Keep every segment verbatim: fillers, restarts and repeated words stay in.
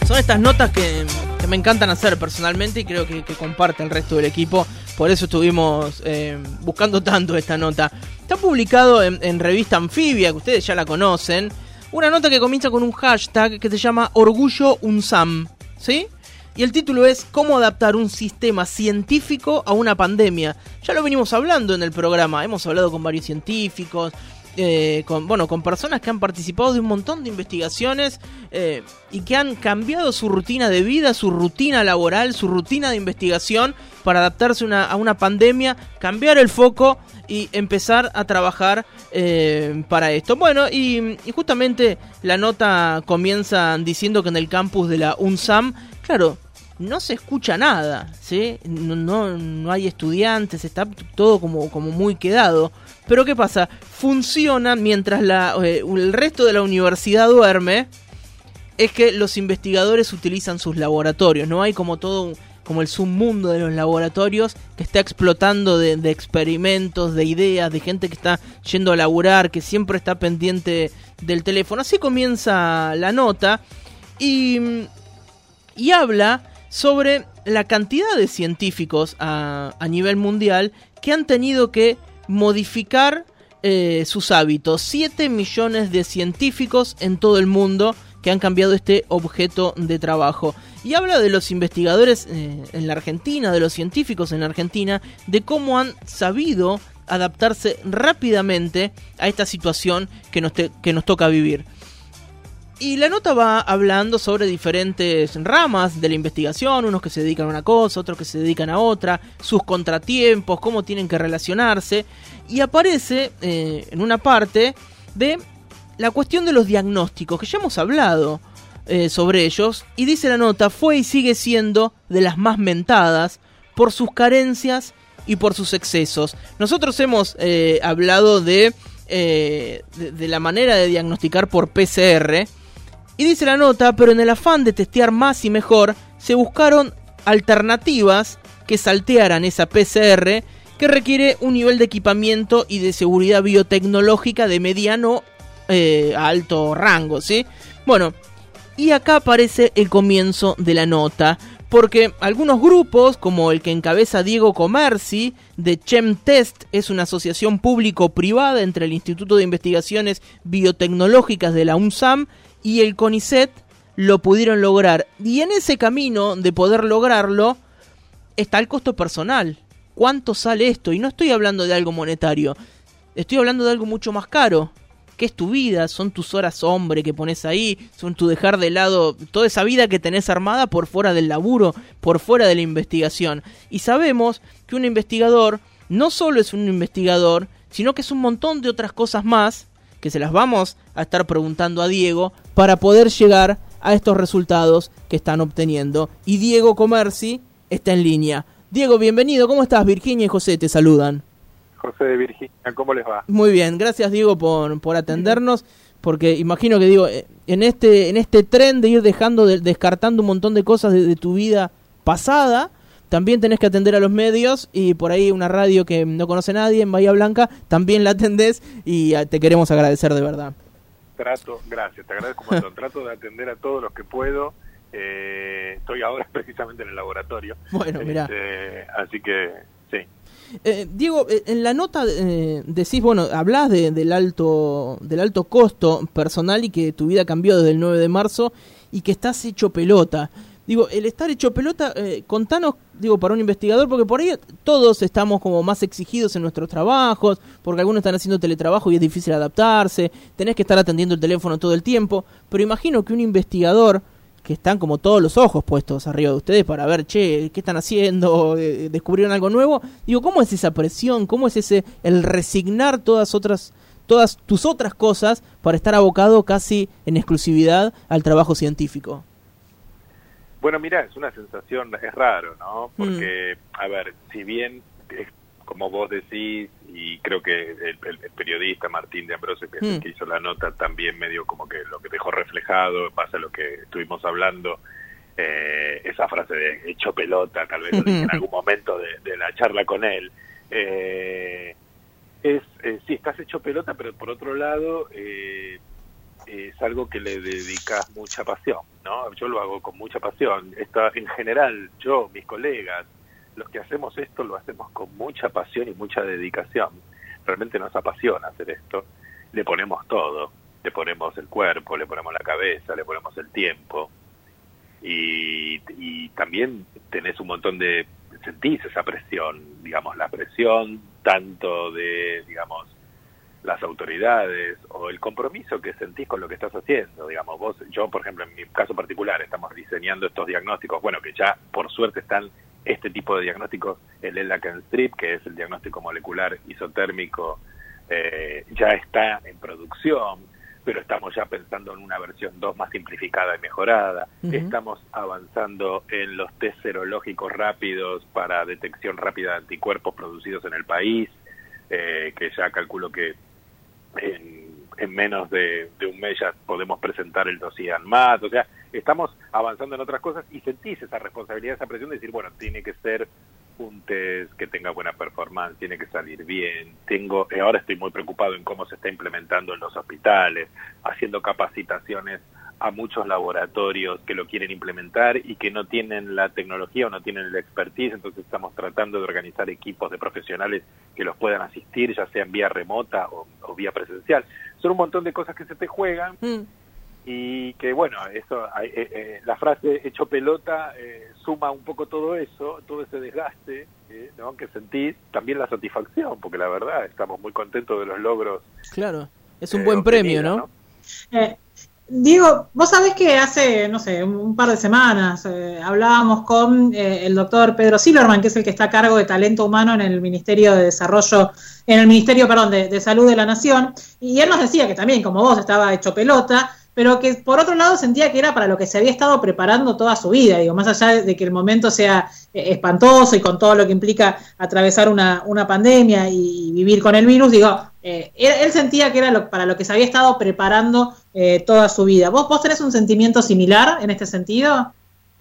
Son estas notas que, que me encantan hacer personalmente y creo que, que comparte el resto del equipo. Por eso estuvimos eh, buscando tanto esta nota. Está publicado en, en revista Anfibia, que ustedes ya la conocen. Una nota que comienza con un hashtag que se llama Orgullo UNSAM, ¿sí? Y el título es ¿Cómo adaptar un sistema científico a una pandemia? Ya lo venimos hablando en el programa. Hemos hablado con varios científicos, eh, con, bueno, con personas que han participado de un montón de investigaciones eh, y que han cambiado su rutina de vida, su rutina laboral, su rutina de investigación para adaptarse una, a una pandemia, cambiar el foco y empezar a trabajar eh, para esto. Bueno, y, y justamente la nota comienza diciendo que en el campus de la UNSAM, claro, no se escucha nada, ¿sí? No, no, no hay estudiantes, está todo como, como muy quedado. Pero ¿qué pasa? Funciona mientras la, eh, el resto de la universidad duerme. Es que los investigadores utilizan sus laboratorios. No hay como todo un, como el submundo de los laboratorios que está explotando de, de experimentos, de ideas, de gente que está yendo a laburar, que siempre está pendiente del teléfono. Así comienza la nota y, y habla sobre la cantidad de científicos a, a nivel mundial que han tenido que modificar eh, sus hábitos. siete millones de científicos en todo el mundo que han cambiado este objeto de trabajo. Y habla de los investigadores eh, en la Argentina, de los científicos en la Argentina, de cómo han sabido adaptarse rápidamente a esta situación que nos, te, que nos toca vivir. Y la nota va hablando sobre diferentes ramas de la investigación, unos que se dedican a una cosa, otros que se dedican a otra, sus contratiempos, cómo tienen que relacionarse, y aparece eh, en una parte de la cuestión de los diagnósticos, que ya hemos hablado eh, sobre ellos, y dice la nota, fue y sigue siendo de las más mentadas por sus carencias y por sus excesos. Nosotros hemos eh, hablado de, eh, de, de la manera de diagnosticar por P C R, y dice la nota, pero en el afán de testear más y mejor, se buscaron alternativas que saltearan esa P C R que requiere un nivel de equipamiento y de seguridad biotecnológica de mediano eh, a alto rango, ¿sí? Bueno, y acá aparece el comienzo de la nota, porque algunos grupos, como el que encabeza Diego Comerci, de ChemTest, es una asociación público-privada entre el Instituto de Investigaciones Biotecnológicas de la UNSAM y el CONICET, lo pudieron lograr. Y en ese camino de poder lograrlo está el costo personal. ¿Cuánto sale esto? Y no estoy hablando de algo monetario. Estoy hablando de algo mucho más caro. ¿Qué es tu vida? Son tus horas hombre que pones ahí. Son tu dejar de lado toda esa vida que tenés armada por fuera del laburo, por fuera de la investigación. Y sabemos que un investigador no solo es un investigador, sino que es un montón de otras cosas más que se las vamos a estar preguntando a Diego para poder llegar a estos resultados que están obteniendo. Y Diego Comerci está en línea. Diego, bienvenido. ¿Cómo estás? Virginia y José te saludan. José de Virginia, ¿cómo les va? Muy bien, gracias Diego por, por atendernos, porque imagino que digo, en este, en este tren de ir dejando, de, descartando un montón de cosas de, de tu vida pasada, también tenés que atender a los medios y por ahí una radio que no conoce a nadie en Bahía Blanca, también la atendés y te queremos agradecer de verdad. Trato, gracias, te agradezco un montón, trato de atender a todos los que puedo, eh, estoy ahora precisamente en el laboratorio. Bueno, mirá. Este, así que, sí. Eh, Diego, en la nota eh, decís, bueno, hablás de, del alto del alto costo personal y que tu vida cambió desde el nueve de marzo y que estás hecho pelota. Digo, el estar hecho pelota, eh, contanos, digo, para un investigador, porque por ahí todos estamos como más exigidos en nuestros trabajos, porque algunos están haciendo teletrabajo y es difícil adaptarse, tenés que estar atendiendo el teléfono todo el tiempo, pero imagino que un investigador, que están como todos los ojos puestos arriba de ustedes para ver, che, ¿qué están haciendo? Eh, ¿Descubrieron algo nuevo? Digo, ¿cómo es esa presión? ¿Cómo es ese el resignar todas otras todas tus otras cosas para estar abocado casi en exclusividad al trabajo científico? Bueno, mira, es una sensación, es raro, ¿no? Porque, mm. a ver, si bien, es, como vos decís, y creo que el, el, el periodista Martín de Ambrosio, que, mm. que hizo la nota, también medio como que lo que dejó reflejado, pasa lo que estuvimos hablando, eh, esa frase de hecho pelota, tal vez lo dije en algún momento de, de la charla con él, eh, es, eh, sí, estás hecho pelota, pero por otro lado, eh, es algo que le dedicas mucha pasión, ¿no? Yo lo hago con mucha pasión. Esto, en general, yo, mis colegas, los que hacemos esto lo hacemos con mucha pasión y mucha dedicación. Realmente nos apasiona hacer esto. Le ponemos todo, le ponemos el cuerpo, le ponemos la cabeza, le ponemos el tiempo. Y, y también tenés un montón de... sentís esa presión, digamos, la presión tanto de, digamos, las autoridades o el compromiso que sentís con lo que estás haciendo. Digamos, vos, yo, por ejemplo, en mi caso particular, estamos diseñando estos diagnósticos, bueno, que ya por suerte están este tipo de diagnósticos, el Elacan-Strip, que es el diagnóstico molecular isotérmico, eh, ya está en producción, pero estamos ya pensando en una versión dos más simplificada y mejorada. Uh-huh. Estamos avanzando en los test serológicos rápidos para detección rápida de anticuerpos producidos en el país, eh, que ya calculo que en, en menos de, de un mes ya podemos presentar el dossier ANMAT. O sea, estamos avanzando en otras cosas y sentís esa responsabilidad, esa presión de decir, bueno, tiene que ser un test que tenga buena performance, tiene que salir bien. Tengo, ahora estoy muy preocupado en cómo se está implementando en los hospitales, haciendo capacitaciones a muchos laboratorios que lo quieren implementar y que no tienen la tecnología o no tienen el expertise, entonces estamos tratando de organizar equipos de profesionales que los puedan asistir, ya sea en vía remota o, o vía presencial. Son un montón de cosas que se te juegan. Mm. Y que, bueno, eso eh, eh, la frase hecho pelota eh, suma un poco todo eso, todo ese desgaste, eh, ¿no? Que sentís, también la satisfacción, porque la verdad estamos muy contentos de los logros. Claro, es un eh, buen premio, ¿no? ¿no? Eh, Diego, vos sabés que hace, no sé, un par de semanas eh, hablábamos con eh, el doctor Pedro Silverman, que es el que está a cargo de talento humano en el Ministerio de Desarrollo, en el Ministerio, perdón, de, de Salud de la Nación, y él nos decía que también, como vos, estaba hecho pelota, pero que por otro lado sentía que era para lo que se había estado preparando toda su vida, digo, más allá de que el momento sea eh, espantoso y con todo lo que implica atravesar una, una pandemia y vivir con el virus, digo, eh, él, él sentía que era lo, para lo que se había estado preparando eh, toda su vida. ¿Vos, ¿Vos tenés un sentimiento similar en este sentido?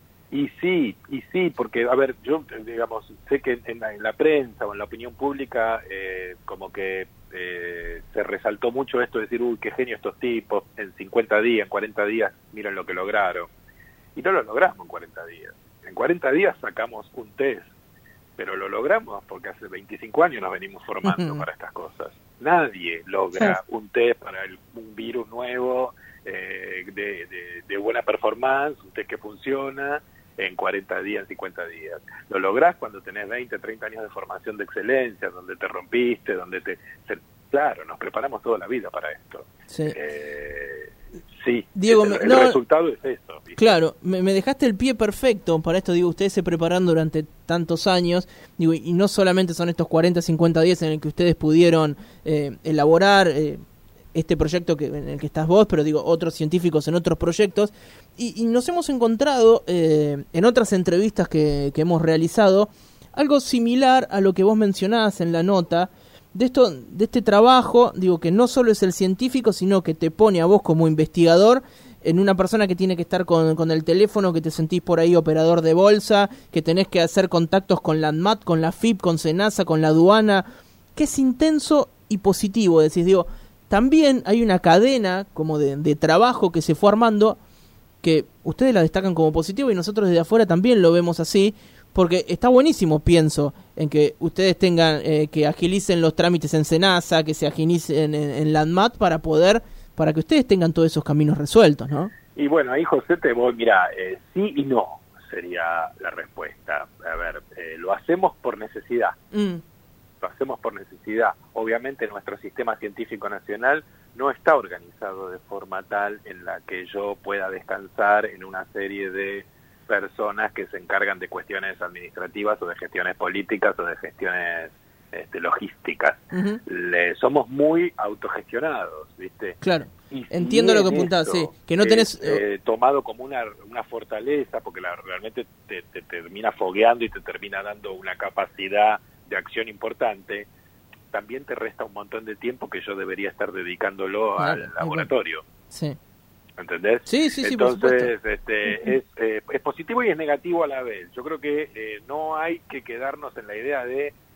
Y sí, y sí, porque, a ver, yo, digamos, sé que en la, en la prensa o en la opinión pública, eh, como que eh, se resaltó mucho esto de decir, uy, qué genio estos tipos, en cincuenta días, en cuarenta días, miren lo que lograron. Y no lo logramos en cuarenta días. En cuarenta días sacamos un test, pero lo logramos porque hace veinticinco años nos venimos formando uh-huh. para estas cosas. Nadie logra sí. un test para el, un virus nuevo, eh, de, de, de buena performance, un test que funciona, en cuarenta días, en cincuenta días. Lo lográs cuando tenés veinte, treinta años de formación de excelencia, donde te rompiste, donde te... Se, claro, nos preparamos toda la vida para esto. Sí, eh, sí Diego, el, el no, resultado es eso. ¿Viste? Claro, me, me dejaste el pie perfecto para esto. Digo, ustedes se preparan durante tantos años, digo, y no solamente son estos cuarenta, cincuenta días en el que ustedes pudieron eh, elaborar... Eh, este proyecto que en el que estás vos, pero digo, otros científicos en otros proyectos, y, y nos hemos encontrado eh, en otras entrevistas que, que hemos realizado, algo similar a lo que vos mencionabas en la nota, de esto, de este trabajo, digo, que no solo es el científico, sino que te pone a vos como investigador en una persona que tiene que estar con, con el teléfono, que te sentís por ahí operador de bolsa, que tenés que hacer contactos con la ANMAT, con la F I P, con SENASA, con la aduana, que es intenso y positivo, decís, digo, también hay una cadena como de, de trabajo que se fue armando que ustedes la destacan como positivo y nosotros desde afuera también lo vemos así, porque está buenísimo, pienso, en que ustedes tengan eh, que agilicen los trámites en SENASA, que se agilicen en, en la ANMAT para poder, para que ustedes tengan todos esos caminos resueltos, ¿no? Y bueno, ahí José te voy, mira, eh, sí y no sería la respuesta. A ver, eh, lo hacemos por necesidad. Mm. Lo hacemos por necesidad. Obviamente nuestro sistema científico nacional no está organizado de forma tal en la que yo pueda descansar en una serie de personas que se encargan de cuestiones administrativas o de gestiones políticas o de gestiones este, logísticas. Uh-huh. Le, somos muy autogestionados, ¿viste? Claro, y entiendo si lo que apuntás, sí, que no tenés... Eh, tomado como una, una fortaleza, porque la, realmente te, te termina fogueando y te termina dando una capacidad de acción importante, también te resta un montón de tiempo que yo debería estar dedicándolo claro, al laboratorio. Bueno. Sí. ¿Entendés? Sí, sí, sí. Entonces, este, uh-huh. es, eh, es positivo y es negativo a la vez. Yo creo que eh, no hay que quedarnos en la idea de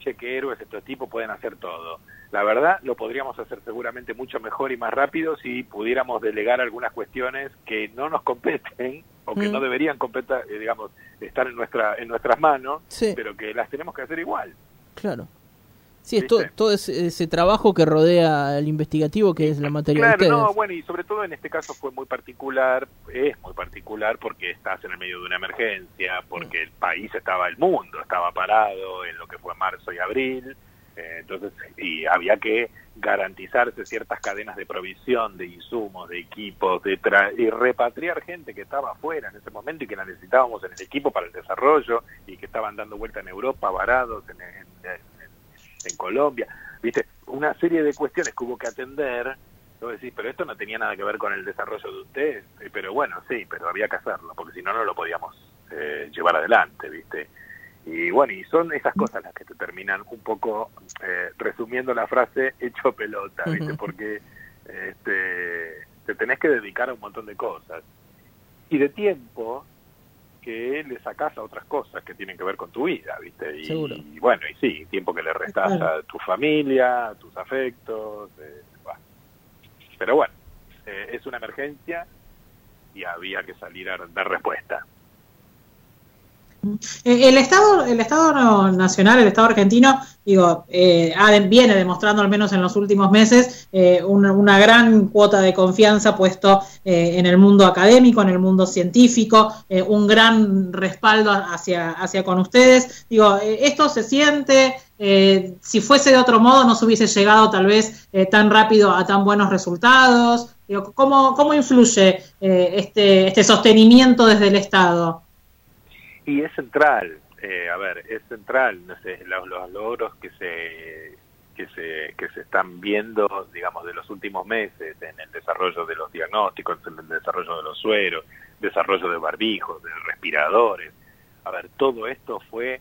che, qué héroes estos tipos pueden hacer todo. La verdad, lo podríamos hacer seguramente mucho mejor y más rápido si pudiéramos delegar algunas cuestiones que no nos competen o que mm. no deberían competir, eh, digamos, estar en nuestra en nuestras manos, sí. pero que las tenemos que hacer igual. Claro. Sí, es todo, todo ese, ese trabajo que rodea al investigativo, que es la materia claro, de ustedes. No, bueno, y sobre todo en este caso fue muy particular, es muy particular porque estás en el medio de una emergencia, porque el país estaba, el mundo estaba parado en lo que fue marzo y abril, eh, entonces, y había que garantizarse ciertas cadenas de provisión, de insumos, de equipos, de tra y repatriar gente que estaba afuera en ese momento y que la necesitábamos en el equipo para el desarrollo y que estaban dando vuelta en Europa, varados en, en, en en Colombia, viste, una serie de cuestiones que hubo que atender. Vos decís, pero esto no tenía nada que ver con el desarrollo de ustedes, pero bueno, sí, pero había que hacerlo, porque si no, no lo podíamos eh, llevar adelante, viste. Y bueno, y son esas cosas las que te terminan un poco eh, resumiendo la frase hecho pelota, viste, uh-huh. porque este, te tenés que dedicar a un montón de cosas. Y de tiempo que le sacás a otras cosas que tienen que ver con tu vida, ¿viste? Y, Seguro. y bueno, y sí, tiempo que le restás claro. a tu familia, a tus afectos, eh, bueno. Pero bueno, eh, es una emergencia y había que salir a dar respuesta. El Estado, el Estado nacional, el Estado argentino, digo, eh, viene demostrando al menos en los últimos meses eh, una, una gran cuota de confianza puesto eh, en el mundo académico, en el mundo científico, eh, un gran respaldo hacia, hacia con ustedes. Digo, eh, esto se siente, eh, si fuese de otro modo no se hubiese llegado tal vez eh, tan rápido a tan buenos resultados. Digo, ¿cómo, cómo influye eh, este, este sostenimiento desde el Estado? Y es central, eh, a ver, es central, no sé, los, los logros que se que se que se están viendo, digamos, de los últimos meses en el desarrollo de los diagnósticos, en el desarrollo de los sueros, desarrollo de barbijos, de respiradores. A ver, todo esto fue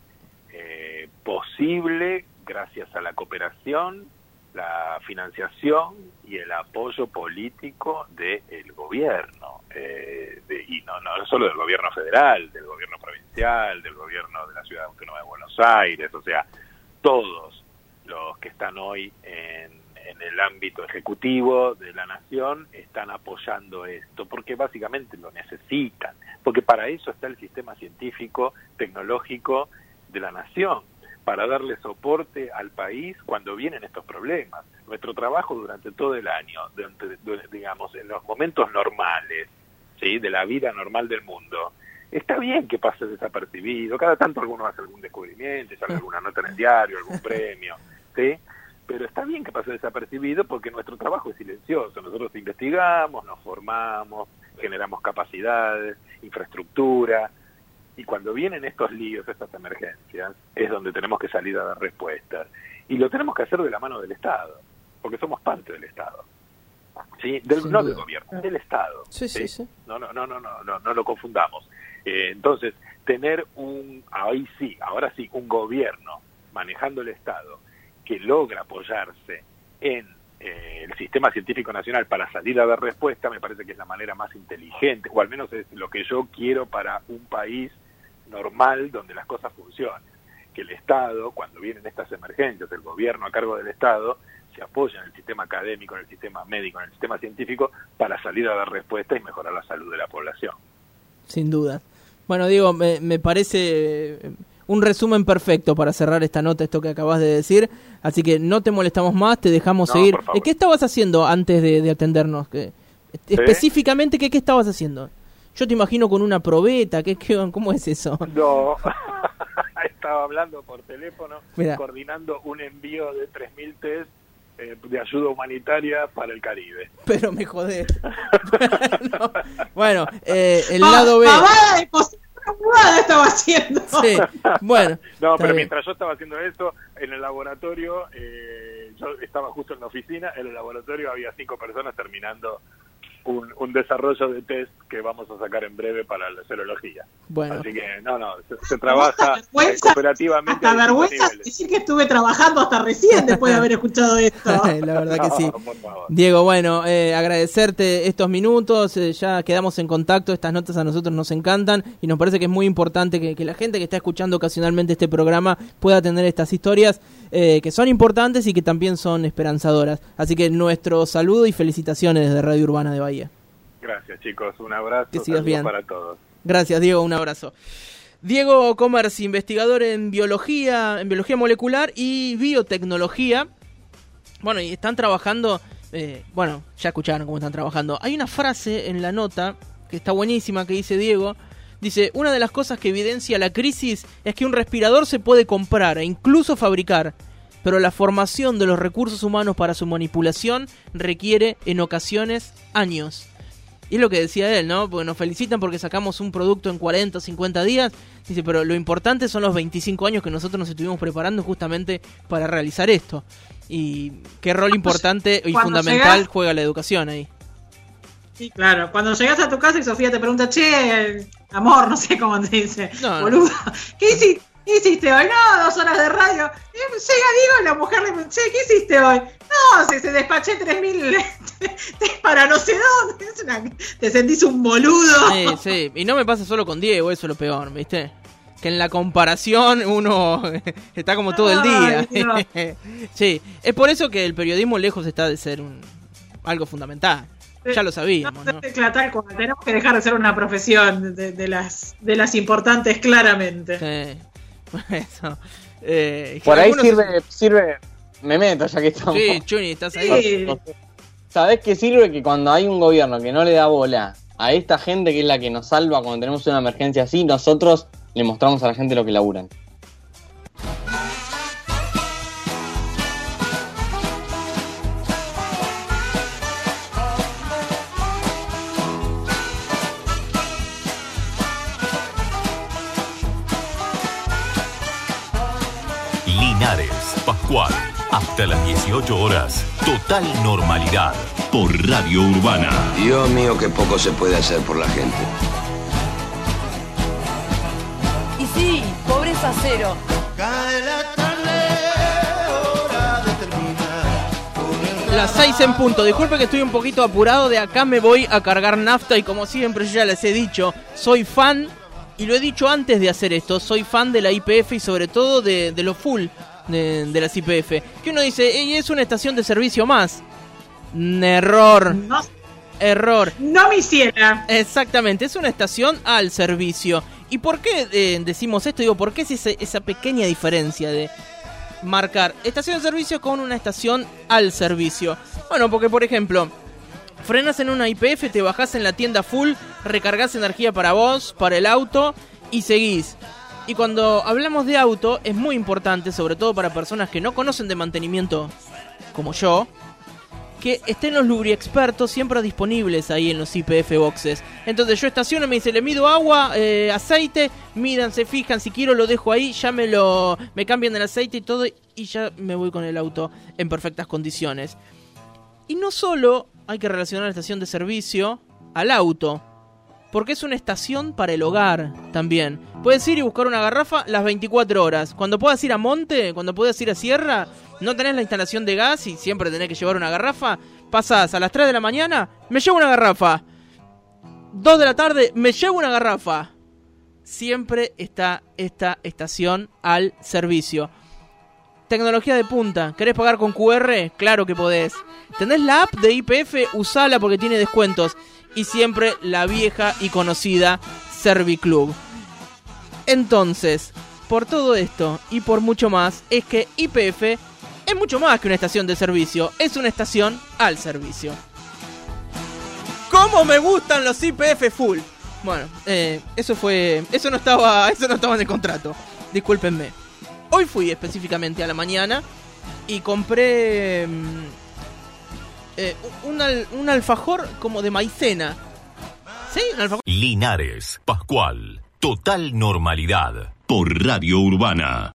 eh, posible gracias a la cooperación, la financiación y el apoyo político del gobierno, eh, de, y no, no solo del gobierno federal, del gobierno provincial, del gobierno de la Ciudad Autónoma de Buenos Aires, o sea, todos los que están hoy en, en el ámbito ejecutivo de la nación están apoyando esto, porque básicamente lo necesitan, porque para eso está el sistema científico, tecnológico de la nación, para darle soporte al país cuando vienen estos problemas. Nuestro trabajo durante todo el año, durante, digamos, en los momentos normales, ¿sí?, de la vida normal del mundo, está bien que pase desapercibido, cada tanto alguno hace algún descubrimiento, sale alguna nota en el diario, algún premio, ¿sí?, pero está bien que pase desapercibido porque nuestro trabajo es silencioso. Nosotros investigamos, nos formamos, generamos capacidades, infraestructura. Y cuando vienen estos líos, estas emergencias, es donde tenemos que salir a dar respuestas. Y lo tenemos que hacer de la mano del Estado, porque somos parte del Estado. ¿Sí? Del, no del gobierno, del Estado. Sí, sí, ¿sí? sí. No, no, no, no, no, no, no lo confundamos. Eh, entonces, tener un, ahí sí, ahora sí, un gobierno manejando el Estado que logra apoyarse en eh, el sistema científico nacional para salir a dar respuesta, me parece que es la manera más inteligente, o al menos es lo que yo quiero para un país normal donde las cosas funcionen, que el Estado, cuando vienen estas emergencias, el gobierno a cargo del Estado, se apoya en el sistema académico, en el sistema médico, en el sistema científico, para salir a dar respuesta y mejorar la salud de la población. Sin duda. Bueno, Diego, me, me parece un resumen perfecto para cerrar esta nota, esto que acabas de decir, así que no te molestamos más, te dejamos no, seguir. ¿Qué estabas haciendo antes de, de atendernos? ¿Qué, ¿Sí? Específicamente, ¿qué, ¿qué estabas haciendo? Yo te imagino con una probeta, ¿qué, qué, ¿cómo es eso? No, estaba hablando por teléfono, Mirá. coordinando un envío de tres mil test eh, de ayuda humanitaria para el Caribe. Pero me jodés. no. Bueno, eh, el lado B... Nada estaba haciendo. Sí, bueno. No, pero bien. Mientras yo estaba haciendo eso, en el laboratorio, eh, yo estaba justo en la oficina, en el laboratorio había cinco personas terminando un, un desarrollo de test que vamos a sacar en breve para la serología. Bueno. Así que, no, no, se, se trabaja vergüenza, cooperativamente. Hasta vergüenza decir que estuve trabajando hasta recién después de haber escuchado esto. La verdad que no, sí. por favor. Diego, bueno, eh, agradecerte estos minutos, eh, ya quedamos en contacto, estas notas a nosotros nos encantan y nos parece que es muy importante que, que la gente que está escuchando ocasionalmente este programa pueda tener estas historias eh, que son importantes y que también son esperanzadoras. Así que nuestro saludo y felicitaciones desde Radio Urbana de Bahía. Gracias, chicos, un abrazo, que sigas bien para todos. Gracias, Diego, un abrazo. Diego Comerci, investigador en biología, en biología molecular y biotecnología. Bueno, y están trabajando, eh, bueno, ya escucharon cómo están trabajando. Hay una frase en la nota que está buenísima que dice Diego. Dice, una de las cosas que evidencia la crisis es que un respirador se puede comprar e incluso fabricar, pero la formación de los recursos humanos para su manipulación requiere en ocasiones años. Y es lo que decía él, ¿no? Porque nos felicitan porque sacamos un producto en cuarenta o cincuenta días. Dice, pero lo importante son los veinticinco años que nosotros nos estuvimos preparando justamente para realizar esto. Y qué rol importante y fundamental llegas, juega la educación ahí. Sí, claro. Cuando llegas a tu casa y Sofía te pregunta, che, amor, no sé cómo te dice, no, boludo, no. ¿Qué hiciste? ¿Qué hiciste hoy? No, dos horas de radio. Llega Diego y la mujer le dice, che, ¿qué hiciste hoy? No, se, se despaché tres mil para no sé dónde. Es una, te sentís un boludo. Sí, sí. Y no me pasa solo con Diego, eso es lo peor, ¿viste? Que en la comparación uno está como todo el día. Ay, no. Sí, es por eso que el periodismo lejos está de ser un algo fundamental. Ya lo sabíamos, ¿no? ¿no? Tal cual. Tenemos que dejar de ser una profesión de, de las de las importantes, claramente. Sí. Eso. Eh, Por ahí sirve, se... sirve, me meto ya que estamos. Sí, Chuni, estás ahí. Sí. ¿Sabés qué sirve? Que cuando hay un gobierno que no le da bola a esta gente que es la que nos salva cuando tenemos una emergencia así, nosotros le mostramos a la gente lo que laburan. Linares, Pascual, hasta las dieciocho horas, total normalidad, por Radio Urbana. Dios mío, qué poco se puede hacer por la gente. Y sí, pobreza cero. Cae la tarde, hora de terminar. Las seis en punto, disculpe que estoy un poquito apurado, de acá me voy a cargar nafta y como siempre yo ya les he dicho, soy fan. Y lo he dicho antes de hacer esto, soy fan de la Y P F y sobre todo de, de lo full de, de las Y P F. Que uno dice, ella es una estación de servicio más. Error. No, Error. No me hiciera. Exactamente, es una estación al servicio. ¿Y por qué eh, decimos esto? Digo, ¿por qué es esa, esa pequeña diferencia de marcar estación de servicio con una estación al servicio? Bueno, porque por ejemplo... frenas en una Y P F, te bajás en la tienda full, recargás energía para vos, para el auto y seguís. Y cuando hablamos de auto es muy importante, sobre todo para personas que no conocen de mantenimiento como yo, que estén los lubriexpertos siempre disponibles ahí en los Y P F boxes. Entonces yo estaciono, me dice, le mido agua, eh, aceite, midan, se fijan, si quiero lo dejo ahí, ya me lo me cambian el aceite y todo y ya me voy con el auto en perfectas condiciones. Y no solo hay que relacionar la estación de servicio al auto, porque es una estación para el hogar también. Puedes ir y buscar una garrafa las veinticuatro horas. Cuando puedas ir a monte, cuando puedas ir a sierra, no tenés la instalación de gas y siempre tenés que llevar una garrafa, pasás a las tres de la mañana, me llevo una garrafa. dos de la tarde, me llevo una garrafa. Siempre está esta estación al servicio. Tecnología de punta. ¿Querés pagar con Q R? Claro que podés. ¿Tenés la app de Y P F? Usala porque tiene descuentos. Y siempre la vieja y conocida Serviclub. Entonces, por todo esto y por mucho más, es que Y P F es mucho más que una estación de servicio. Es una estación al servicio. ¡Cómo me gustan los Y P F full! Bueno, eh, eso fue... Eso no estaba, eso no estaba en el contrato. Discúlpenme. Hoy fui específicamente a la mañana y compré eh, un, al, un alfajor como de maicena. ¿Sí? Un alfajor. Linares, Pascual, total normalidad, por Radio Urbana.